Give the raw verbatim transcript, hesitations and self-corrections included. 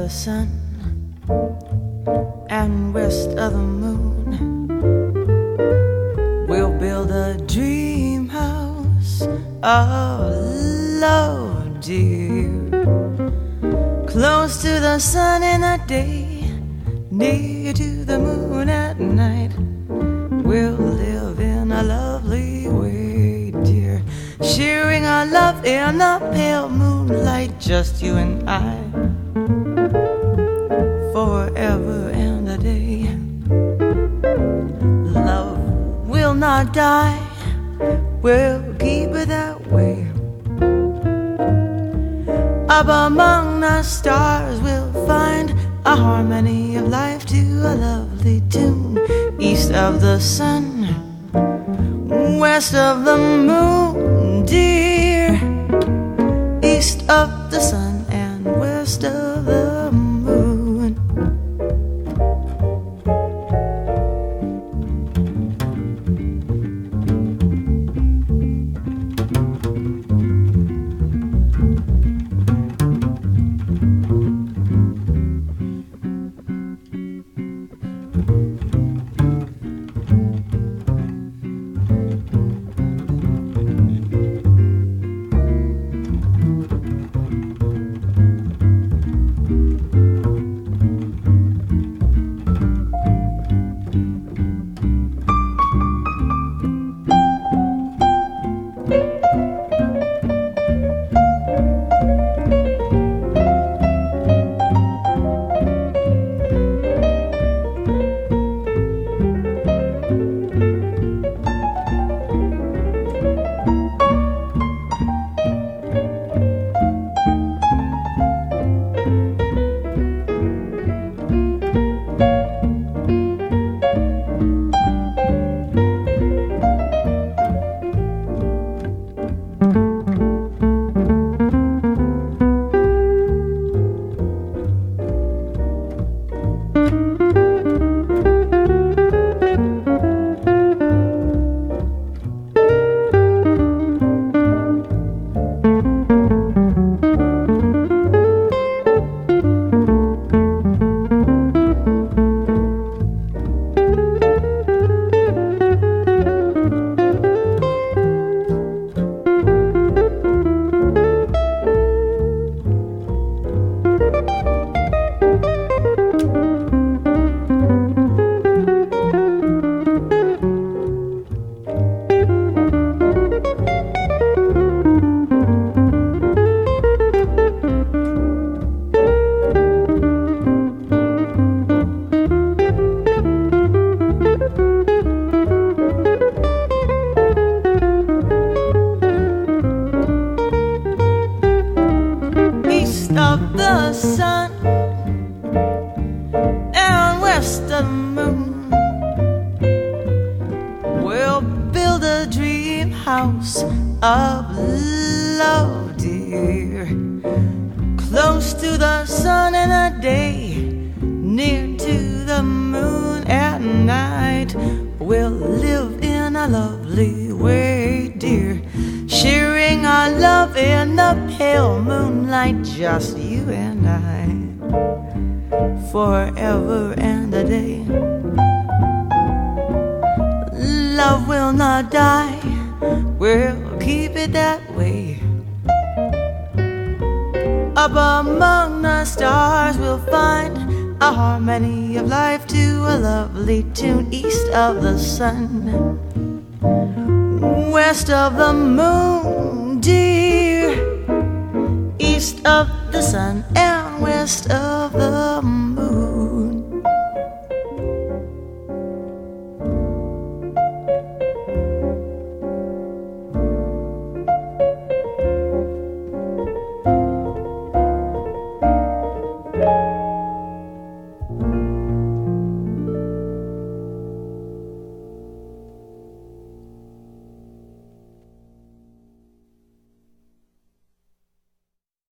the sun and west of the moon, we'll build a dream house of love, dear, close to the sun in the day, near to the moon at night. We'll live in a lovely way, dear, sharing our love in the pale moonlight, just you and I, forever and a day. Love will not die, we'll keep it that way. Up among the stars we'll find a harmony of life to a lovely tune. East of the sun, west of the moon, dear. East of the sun and west of the moon. Of the sun and west of the moon, we'll build a dream house of love, dear, close to the sun in the day, near to the moon at night. We'll live in a lovely way, dear, sharing our love in the pale moonlight, just you and I, forever and a day. Love will not die, we'll keep it that way. Up among the stars we'll find a harmony of life to a lovely tune. East of the sun, west of the moon, dear. East of the sun and west of the moon.